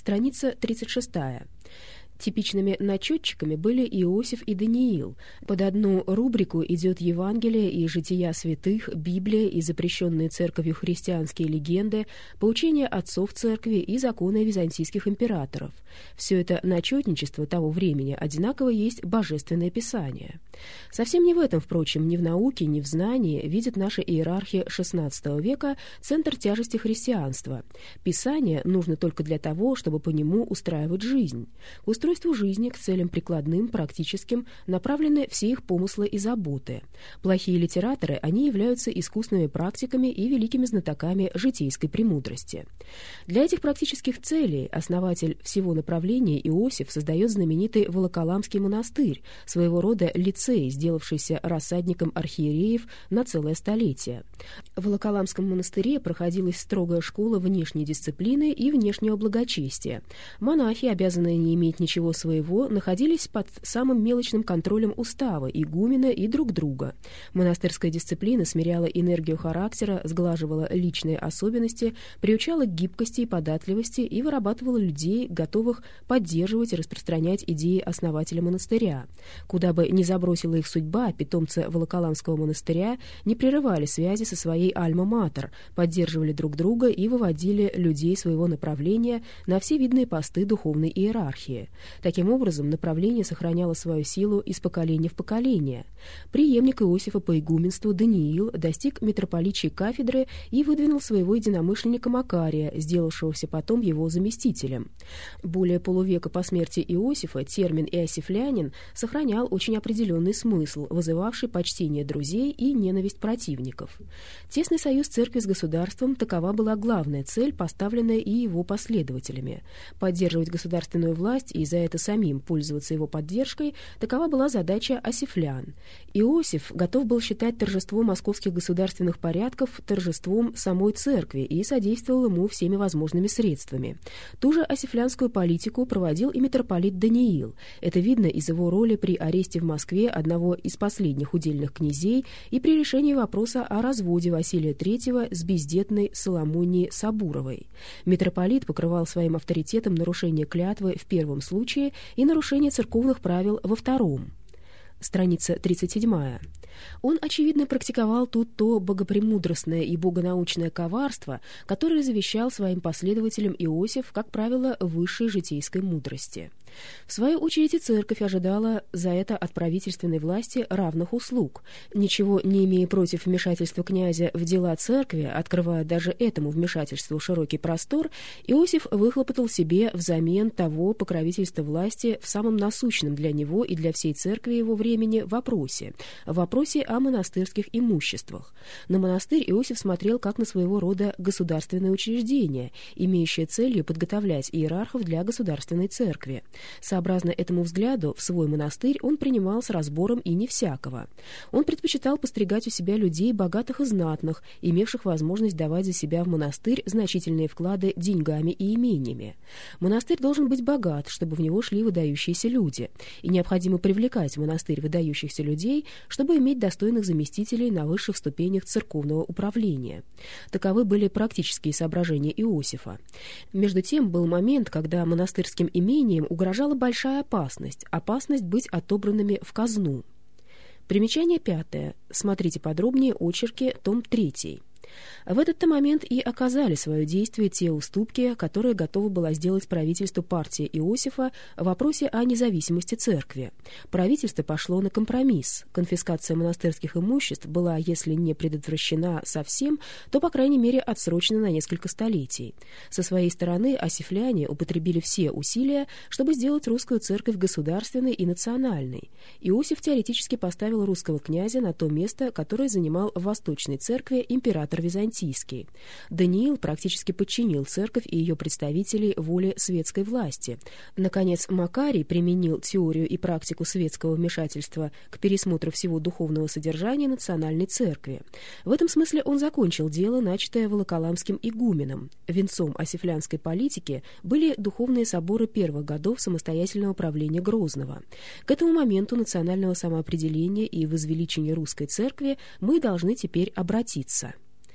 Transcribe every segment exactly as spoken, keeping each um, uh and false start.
Страница тридцать шестая. Типичными начетчиками были Иосиф и Даниил. Под одну рубрику идет Евангелие и жития святых, Библия и запрещенные церковью христианские легенды, поучения отцов церкви и законы византийских императоров. Все это начетничество того времени одинаково есть Божественное Писание. Совсем не в этом, впрочем, ни в науке, ни в знании видят наши иерархи шестнадцатого века центр тяжести христианства. Писание нужно только для того, чтобы по нему устраивать жизнь. К устройству жизни, к целям прикладным, практическим, направлены все их помыслы и заботы. Плохие литераторы, они являются искусными практиками и великими знатоками житейской премудрости. Для этих практических целей основатель всего направления Иосиф создает знаменитый Волоколамский монастырь, своего рода лицей, сделавшийся рассадником архиереев на целое столетие. В Волоколамском монастыре проходилась строгая школа внешней дисциплины и внешнего благочестия. Монахи, обязанные не иметь ничего своего, находились под самым мелочным контролем устава, игумена и друг друга. Монастырская дисциплина смиряла энергию характера, сглаживала личные особенности, приучала к гибкости и податливости и вырабатывала людей, готовых поддерживать и распространять идеи основателя монастыря. Куда бы ни забросила их судьба, питомцы Волоколамского монастыря не прерывали связи со своей альма-матер, поддерживали друг друга и выводили людей своего направления на все видные посты духовной иерархии. Таким образом, направление сохраняло свою силу из поколения в поколение. Преемник Иосифа по игуменству Даниил достиг митрополичьей кафедры и выдвинул своего единомышленника Макария, сделавшегося потом его заместителем. Более полувека по смерти Иосифа термин «иосифлянин» сохранял очень определенный смысл, вызывавший почтение друзей и ненависть противников. Тесный союз церкви с государством — такова была главная цель, поставленная и его последователями. Поддерживать государственную власть и за это самим пользоваться его поддержкой — такова была задача осифлян. Иосиф готов был считать торжество московских государственных порядков торжеством самой церкви и содействовал ему всеми возможными средствами. Ту же осифлянскую политику проводил и митрополит Даниил. Это видно из его роли при аресте в Москве одного из последних удельных князей и при решении вопроса о разводе Василия Третьего с бездетной Соломонией Сабуровой. Митрополит покрывал своим авторитетом нарушение клятвы в первом случае и нарушение церковных правил во втором. Страница тридцать седьмая. Он, очевидно, практиковал тут то богопремудростное и богонаучное коварство, которое завещал своим последователям Иосиф, как правило, высшей житейской мудрости. В свою очередь и церковь ожидала за это от правительственной власти равных услуг. Ничего не имея против вмешательства князя в дела церкви, открывая даже этому вмешательству широкий простор, Иосиф выхлопотал себе взамен того покровительства власти в самом насущном для него и для всей церкви его времени вопросе — вопросе о монастырских имуществах. На монастырь Иосиф смотрел как на своего рода государственное учреждение, имеющее целью подготовлять иерархов для государственной церкви. Сообразно этому взгляду, в свой монастырь он принимал с разбором и не всякого. Он предпочитал постригать у себя людей богатых и знатных, имевших возможность давать за себя в монастырь значительные вклады деньгами и имениями. Монастырь должен быть богат, чтобы в него шли выдающиеся люди, и необходимо привлекать в монастырь выдающихся людей, чтобы иметь достойных заместителей на высших ступенях церковного управления. Таковы были практические соображения Иосифа. Между тем был момент, когда монастырским имением угрожала большая опасность, опасность быть отобранными в казну. Примечание пятое. Смотрите подробнее очерки, том третий. В этот-то момент и оказали свое действие те уступки, которые готова была сделать правительству партии Иосифа в вопросе о независимости церкви. Правительство пошло на компромисс. Конфискация монастырских имуществ была, если не предотвращена совсем, то, по крайней мере, отсрочена на несколько столетий. Со своей стороны осифляне употребили все усилия, чтобы сделать русскую церковь государственной и национальной. Иосиф теоретически поставил русского князя на то место, которое занимал в Восточной церкви император Византийский. Даниил практически подчинил церковь и ее представителей воле светской власти. Наконец, Макарий применил теорию и практику светского вмешательства к пересмотру всего духовного содержания национальной церкви. В этом смысле он закончил дело, начатое Волоколамским игуменом. Венцом осифлянской политики были духовные соборы первых годов самостоятельного правления Грозного. К этому моменту национального самоопределения и возвеличения русской церкви мы должны теперь обратиться.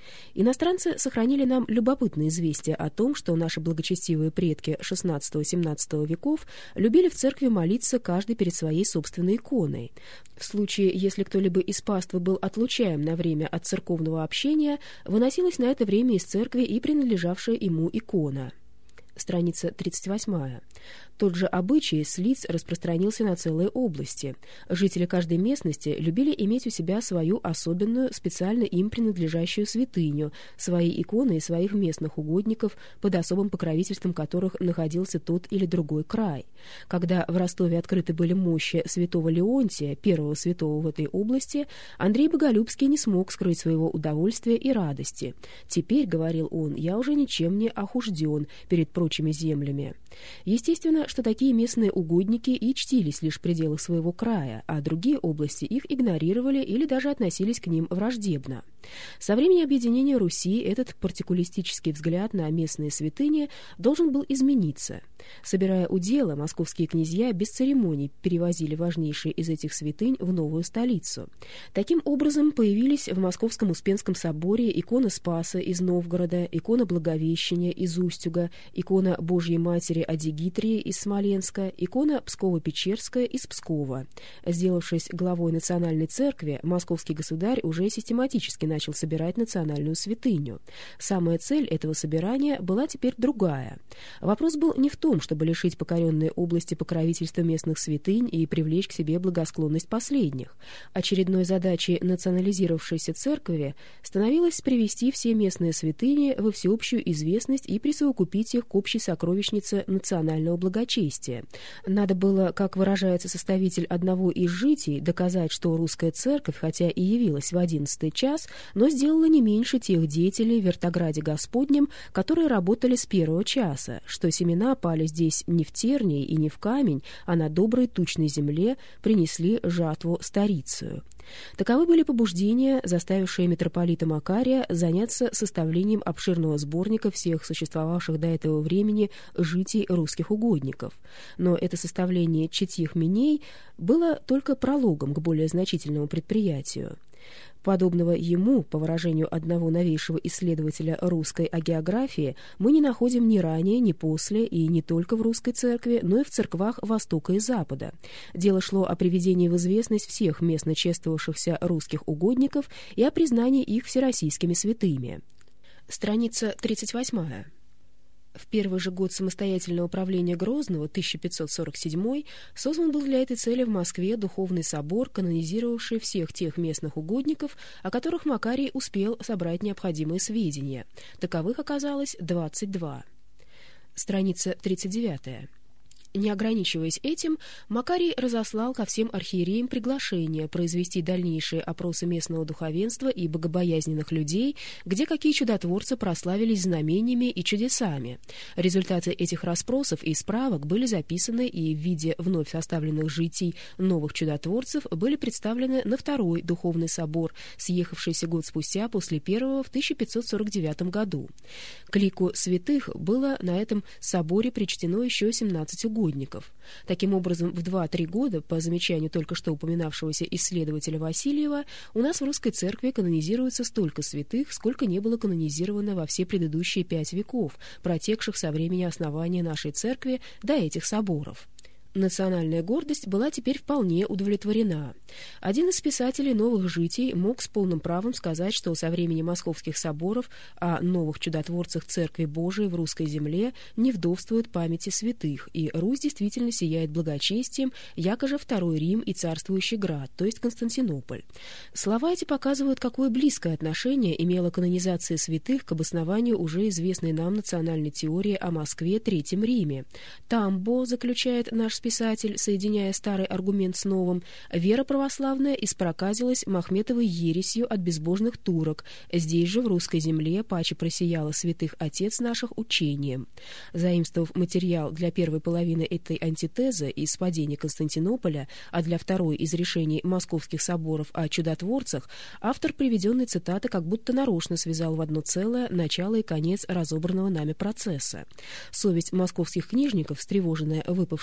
Иностранцы сохранили нам любопытное известие о том, что наши благочестивые предки шестнадцатого-семнадцатого веков любили в церкви молиться каждый перед своей собственной иконой. В случае, если кто-либо из паствы был отлучаем на время от церковного общения, выносилась на это время из церкви и принадлежавшая ему икона. Страница тридцать восьмая. Тот же обычай с лиц распространился на целые области. Жители каждой местности любили иметь у себя свою особенную, специально им принадлежащую святыню, свои иконы и своих местных угодников, под особым покровительством которых находился тот или другой край. Когда в Ростове открыты были мощи святого Леонтия, первого святого в этой области, Андрей Боголюбский не смог скрыть своего удовольствия и радости. «Теперь, — говорил он, — я уже ничем не охужден перед прочими землями». Естественно, что такие местные угодники и чтились лишь в пределах своего края, а другие области их игнорировали или даже относились к ним враждебно. Со времени объединения Руси этот партикулистический взгляд на местные святыни должен был измениться. Собирая удела, московские князья без церемоний перевозили важнейшие из этих святынь в новую столицу. Таким образом появились в Московском Успенском соборе икона Спаса из Новгорода, икона Благовещения из Устюга, икона Божьей Матери Адигитрии из Смоленска, икона Псково-Печерская из Пскова. Сделавшись главой национальной церкви, московский государь уже систематически начал собирать национальную святыню. Самая цель этого собирания была теперь другая. Вопрос был не в том, чтобы лишить покоренные области покровительства местных святынь и привлечь к себе благосклонность последних. Очередной задачей национализировавшейся церкви становилось привести все местные святыни во всеобщую известность и присовокупить их к общей сокровищнице национального благочестия. Надо было, как выражается составитель одного из житий, доказать, что русская церковь, хотя и явилась в одиннадцатый час, но сделала не меньше тех деятелей в вертограде Господнем, которые работали с первого часа, что семена пали здесь не в тернии и не в камень, а на доброй тучной земле принесли жатву старицию. Таковы были побуждения, заставившие митрополита Макария заняться составлением обширного сборника всех существовавших до этого времени житий русских угодников. Но это составление читьих меней было только прологом к более значительному предприятию. Подобного ему, по выражению одного новейшего исследователя русской агеографии, мы не находим ни ранее, ни после, и не только в русской церкви, но и в церквах Востока и Запада. Дело шло о приведении в известность всех местно чествовавшихся русских угодников и о признании их всероссийскими святыми. Страница тридцать восьмая. В первый же год самостоятельного правления Грозного, тысяча пятьсот сорок седьмой, создан был для этой цели в Москве духовный собор, канонизировавший всех тех местных угодников, о которых Макарий успел собрать необходимые сведения. Таковых оказалось двадцать два. Страница тридцать девятая. Не ограничиваясь этим, Макарий разослал ко всем архиереям приглашение произвести дальнейшие опросы местного духовенства и богобоязненных людей, где какие чудотворцы прославились знамениями и чудесами. Результаты этих расспросов и справок были записаны и в виде вновь составленных житий новых чудотворцев были представлены на второй духовный собор, съехавшийся год спустя после первого в тысяча пятьсот сорок девятом году. К лику святых было на этом соборе причтено еще семнадцать угодников. Таким образом, в два-три года, по замечанию только что упоминавшегося исследователя Васильева, у нас в русской церкви канонизируется столько святых, сколько не было канонизировано во все предыдущие пять веков, протекших со времени основания нашей церкви до этих соборов. Национальная гордость была теперь вполне удовлетворена. Один из писателей новых житий мог с полным правом сказать, что со времени московских соборов о новых чудотворцах Церкви Божией в русской земле не вдовствует памяти святых, и Русь действительно сияет благочестием, яко же Второй Рим и царствующий град, то есть Константинополь. Слова эти показывают, какое близкое отношение имела канонизация святых к обоснованию уже известной нам национальной теории о Москве Третьем Риме. Тамбо, заключает наш писатель, соединяя старый аргумент с новым, вера православная испроказилась Махметовой ересью от безбожных турок, здесь же в русской земле паче просияла святых отец наших учением. Заимствовав материал для первой половины этой антитезы из падения Константинополя, а для второй из решений московских соборов о чудотворцах, автор приведенной цитаты как будто нарочно связал в одно целое начало и конец разобранного нами процесса. Совесть московских книжников, встревоженная выпавшей на их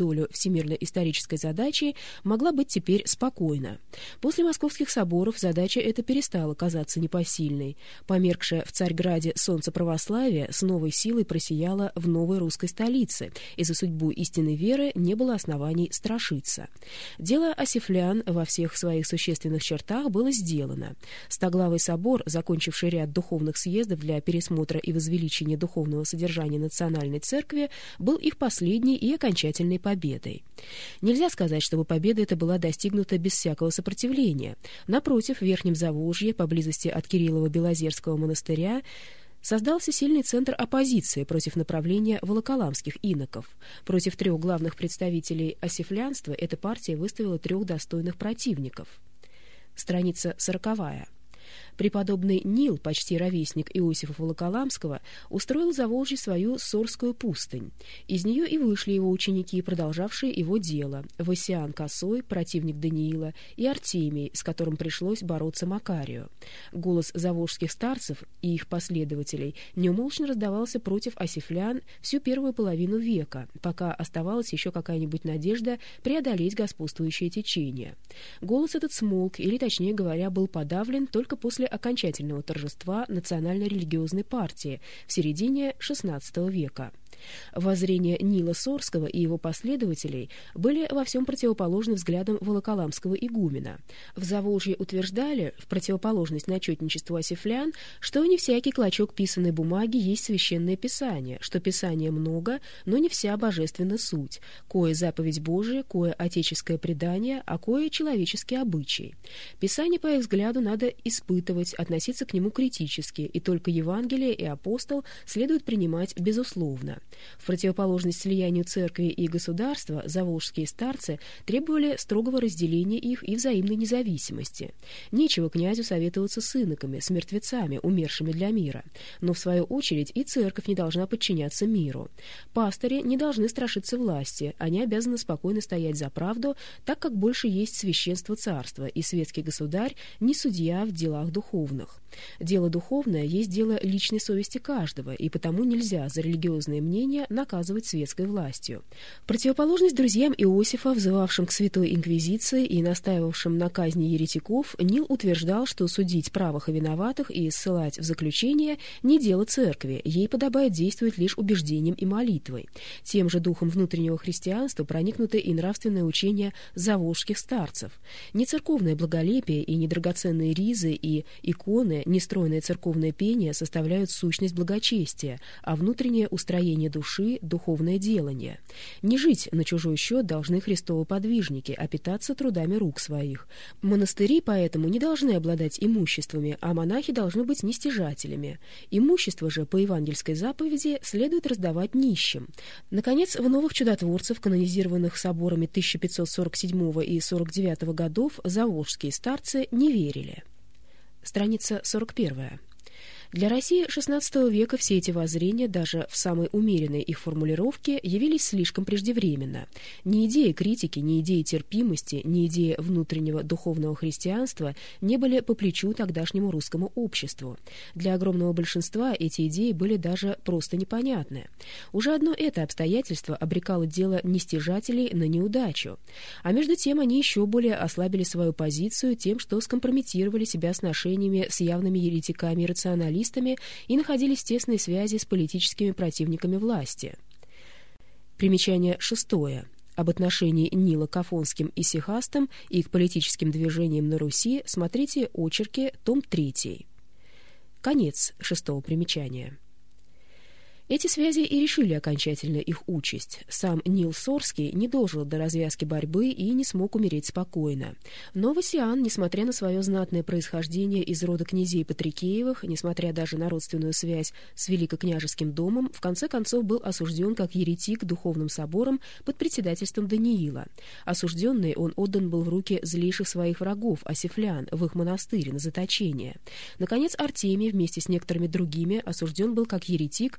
долю всемирно-исторической задачи, могла быть теперь спокойна. После московских соборов задача эта перестала казаться непосильной. Померкшее в Царьграде солнце православия с новой силой просияло в новой русской столице, и за судьбу истинной веры не было оснований страшиться. Дело осифлян во всех своих существенных чертах было сделано. Стоглавый собор, закончивший ряд духовных съездов для пересмотра и возвеличения духовного содержания национальной церкви, был их последней и окончательной победой. Нельзя сказать, чтобы победа эта была достигнута без всякого сопротивления. Напротив, в Верхнем Заволжье, поблизости от Кириллово-Белозерского монастыря, создался сильный центр оппозиции против направления волоколамских иноков. Против трех главных представителей осифлянства эта партия выставила трех достойных противников. Страница сороковая. Преподобный Нил, почти ровесник Иосифа Волоколамского, устроил в Заволжье свою Сорскую пустынь. Из нее и вышли его ученики, продолжавшие его дело: Васиан Косой, противник Даниила, и Артемий, с которым пришлось бороться Макарию. Голос заволжских старцев и их последователей неумолчно раздавался против осифлян всю первую половину века, пока оставалась еще какая-нибудь надежда преодолеть господствующее течение. Голос этот смолк, или, точнее говоря, был подавлен только после окончательного торжества национально-религиозной партии в середине шестнадцатого века. Воззрения Нила Сорского и его последователей были во всем противоположны взглядам волоколамского игумена. В Заволжье утверждали, в противоположность начетничеству осифлян, что не всякий клочок писаной бумаги есть священное писание, что писания много, но не вся божественна суть, кое заповедь Божия, кое отеческое предание, а кое человеческий обычай. Писание, по их взгляду, надо испытывать, относиться к нему критически, и только Евангелие и апостол следует принимать безусловно. В противоположность слиянию церкви и государства заволжские старцы требовали строгого разделения их и взаимной независимости. Нечего князю советоваться с иноками, с мертвецами, умершими для мира. Но, в свою очередь, и церковь не должна подчиняться миру. Пастыри не должны страшиться власти, они обязаны спокойно стоять за правду, так как больше есть священство царства, и светский государь не судья в делах духовных. Дело духовное есть дело личной совести каждого, и потому нельзя за религиозные мнения наказывать светской властью. В противоположность друзьям Иосифа, взывавшим к святой инквизиции и настаивавшим на казни еретиков, Нил утверждал, что судить правых и виноватых и ссылать в заключение не дело церкви, ей подобает действовать лишь убеждением и молитвой. Тем же духом внутреннего христианства проникнуты и нравственное учение заволжских старцев. Не церковное благолепие и не драгоценные ризы и иконы, не стройное церковное пение составляют сущность благочестия, а внутреннее устроение души — духовное делание. Не жить на чужой счет должны христовы подвижники, а питаться трудами рук своих. Монастыри поэтому не должны обладать имуществами, а монахи должны быть нестяжателями. Имущество же по евангельской заповеди следует раздавать нищим. Наконец, в новых чудотворцев, канонизированных соборами тысяча пятьсот сорок седьмого и сорок девятого годов, заволжские старцы не верили. Страница сорок первая. Для России шестнадцатого века все эти воззрения, даже в самой умеренной их формулировке, явились слишком преждевременно. Ни идеи критики, ни идеи терпимости, ни идеи внутреннего духовного христианства не были по плечу тогдашнему русскому обществу. Для огромного большинства эти идеи были даже просто непонятны. Уже одно это обстоятельство обрекало дело нестяжателей на неудачу. А между тем они еще более ослабили свою позицию тем, что скомпрометировали себя сношениями с явными еретиками и рационалистами, и находились в тесной связи с политическими противниками власти. Примечание шестое. Об отношении Нила к афонским исихастам и к политическим движениям на Руси смотрите очерки, том третий. Конец шестого примечания. Эти связи и решили окончательно их участь. Сам Нил Сорский не дожил до развязки борьбы и не смог умереть спокойно. Но Васиан, несмотря на свое знатное происхождение из рода князей Патрикеевых, несмотря даже на родственную связь с великокняжеским домом, в конце концов был осужден как еретик духовным собором под председательством Даниила. Осужденный, он отдан был в руки злейших своих врагов, осифлян, в их монастыре на заточение. Наконец, Артемий вместе с некоторыми другими осужден был как еретик вскоре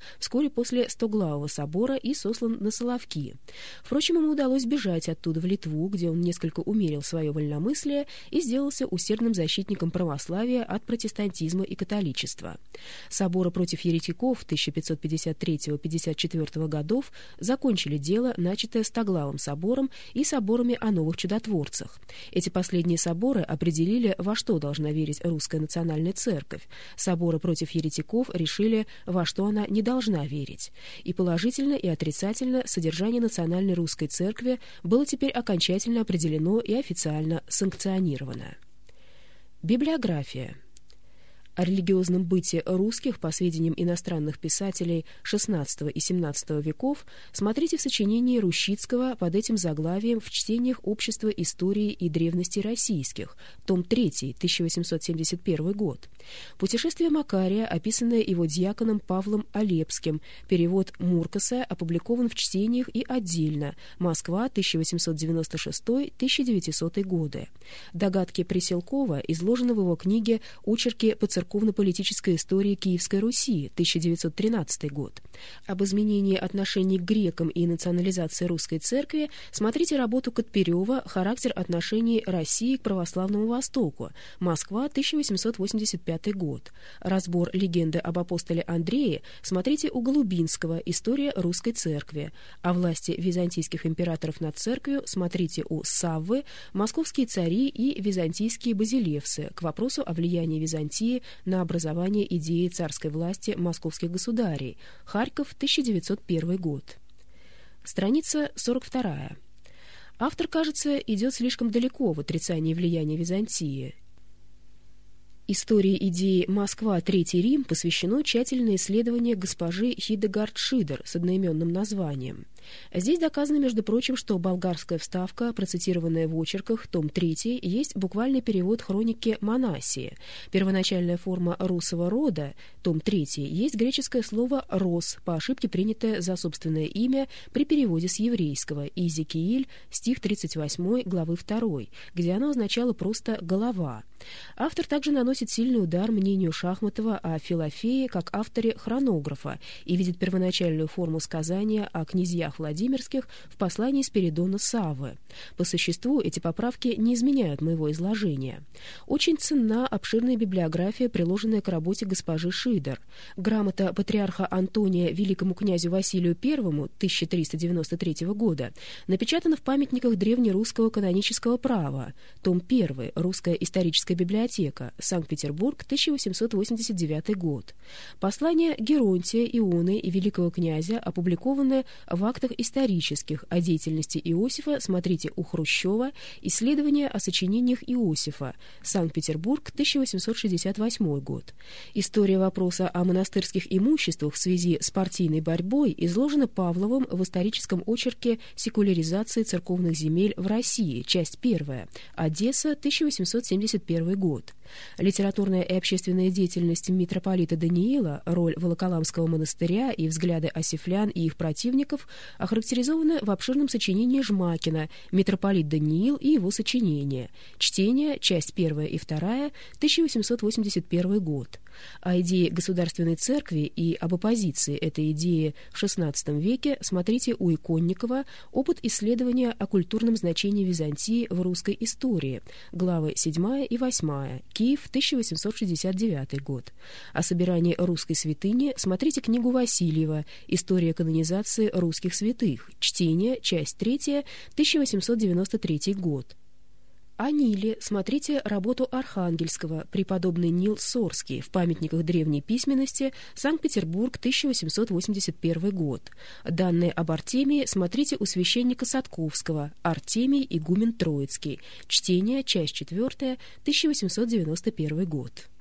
вскоре после Стоглавого собора и сослан на Соловки. Впрочем, ему удалось бежать оттуда в Литву, где он несколько умерил свое вольномыслие и сделался усердным защитником православия от протестантизма и католичества. Соборы против еретиков тысяча пятьсот пятьдесят третьего — пятьдесят четвёртого годов закончили дело, начатое Стоглавым собором и соборами о новых чудотворцах. Эти последние соборы определили, во что должна верить русская национальная церковь. Соборы против еретиков решили, во что она не должна верить. И положительно, и отрицательно содержание национальной русской церкви было теперь окончательно определено и официально санкционировано. Библиография. О религиозном быте русских, по сведениям иностранных писателей шестнадцатого и семнадцатого веков, смотрите в сочинении Рущицкого под этим заглавием в чтениях Общества истории и древностей российских, том третий, тысяча восемьсот семьдесят первый год. Путешествие Макария, описанное его дьяконом Павлом Олепским, перевод Муркаса, опубликован в чтениях и отдельно, Москва, тысяча восемьсот девяносто шестой — тысяча девятисотый годы. Догадки Преселкова изложены в его книге «Очерки по церковно-политической истории Киевской Руси», тысяча девятьсот тринадцатый год. Об изменении отношений к грекам и национализации русской церкви смотрите работу Катперева «Характер отношений России к православному Востоку», Москва, тысяча восемьсот восемьдесят пятый год. Разбор легенды об апостоле Андрее смотрите у Голубинского «История русской церкви». О власти византийских императоров над церковью смотрите у Саввы «Московские цари и византийские базилевсы» к вопросу о влиянии Византии на образование идеи царской власти московских государей. Харьков, тысяча девятьсот первый год. Страница сорок вторая. Автор, кажется, идет слишком далеко в отрицании влияния Византии. Истории идеи «Москва. Третий Рим» посвящено тщательное исследование госпожи Хидегард Шидер с одноименным названием. Здесь доказано, между прочим, что болгарская вставка, процитированная в очерках, том третий, есть буквальный перевод хроники Манасии. Первоначальная форма русского рода, том третий, есть греческое слово «рос», по ошибке принятое за собственное имя при переводе с еврейского, Иезекииль, стих тридцать восьмой, главы второй, где оно означало просто «голова». Автор также наносит сильный удар мнению Шахматова о Филофее как авторе хронографа и видит первоначальную форму сказания о князьях Владимирских в послании Спиридона Саввы. По существу эти поправки не изменяют моего изложения. Очень ценна обширная библиография, приложенная к работе госпожи Шидер. Грамота патриарха Антония великому князю Василию Первому тысяча триста девяносто третьего года напечатана в памятниках древнерусского канонического права. Том первый. Русская историческая библиотека. Санкт-Петербург, тысяча восемьсот восемьдесят девятый год. Послание Геронтия, Ионы и великого князя, опубликованное в актах исторических о деятельности Иосифа, смотрите у Хрущева, исследования о сочинениях Иосифа. Санкт-Петербург, тысяча восемьсот шестьдесят восьмой год. История вопроса о монастырских имуществах в связи с партийной борьбой изложена Павловым в историческом очерке «Секуляризация церковных земель в России», часть первая. Одесса, тысяча восемьсот семьдесят первый год. Литературная и общественная деятельность митрополита Даниила, роль Волоколамского монастыря и взгляды осифлян и их противников охарактеризованы в обширном сочинении Жмакина «Митрополит Даниил и его сочинения». Чтение, часть первая и вторая, тысяча восемьсот восемьдесят первый год. О идее государственной церкви и об оппозиции этой идеи в шестнадцатом веке смотрите у Иконникова «Опыт исследования о культурном значении Византии в русской истории», главы седьмая и восьмая, Киев, тысяча восемьсот шестьдесят девятый год. О собирании русской святыни смотрите книгу Васильева «История канонизации русских святых», чтение, часть третья, тысяча восемьсот девяносто третий год. О Ниле смотрите работу Архангельского «Преподобный Нил Сорский» в памятниках древней письменности, Санкт-Петербург, тысяча восемьсот восемьдесят первый год. Данные об Артемии смотрите у священника Садковского «Артемий игумен Троицкий», чтение, часть четвертая, тысяча восемьсот девяносто первый год.